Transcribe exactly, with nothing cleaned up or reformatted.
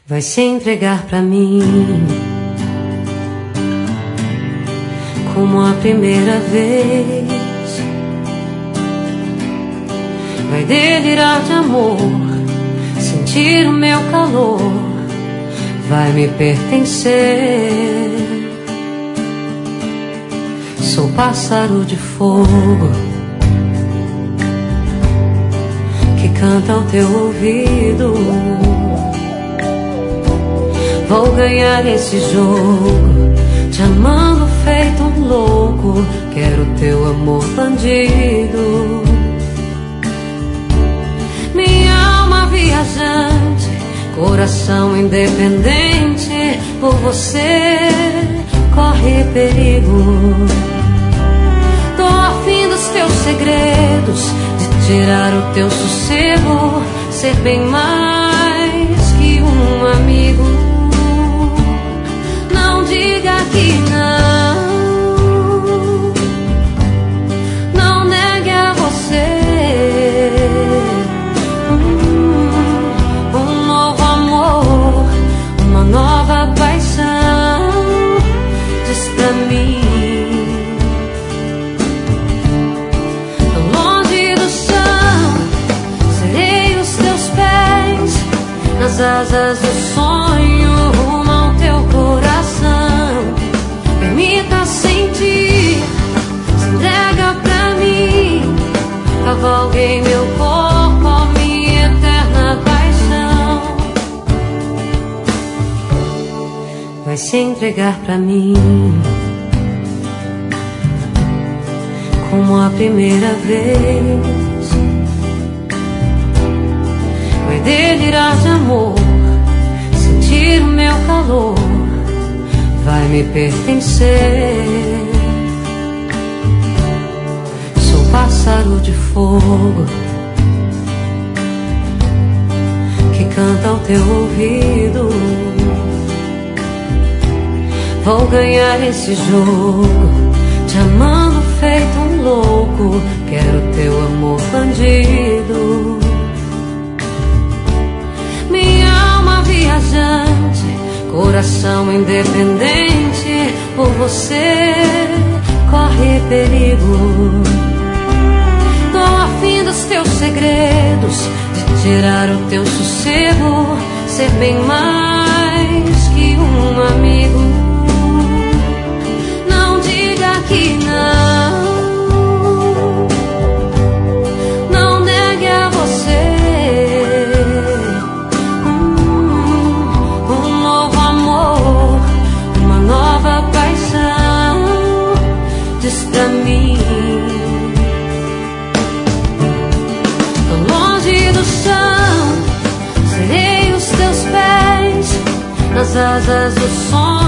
Vai se entregar pra mim como a primeira vez. Vai delirar de amor, sentir o meu calor, vai me pertencer. Sou pássaro de fogo que canta ao teu ouvido. Vou ganhar esse jogo, te amando feito um louco. Quero teu amor bandido. Minha alma viajante, coração independente, por você corre perigo. Tô afim dos teus segredos, de tirar o teu sossego, ser bem mais que um amigo. Não diga que não, não negue a você hum, um novo amor, uma nova paixão. Diz pra mim, longe do chão, serei os teus pés, nas asas do sonho, rumo ao teu coração. Permita sentir, se entrega pra mim, cavalgue em meu corpo, minha eterna paixão. Vai se entregar pra mim como a primeira vez. Vai delirar de amor, sentir o meu calor, vai me pertencer. Sou pássaro de fogo que canta ao teu ouvido. Vou ganhar esse jogo, te amando feito um louco. Quero teu amor bandido. Minha alma viajante, coração independente, por você corre perigo. Tô afim dos teus segredos, de tirar o teu sossego, ser bem mais que um amigo. Não diga que não, não negue a você hum, um novo amor, uma nova paixão. Diz pra mim, tô longe do chão, serei os teus pés, nas asas do sonho,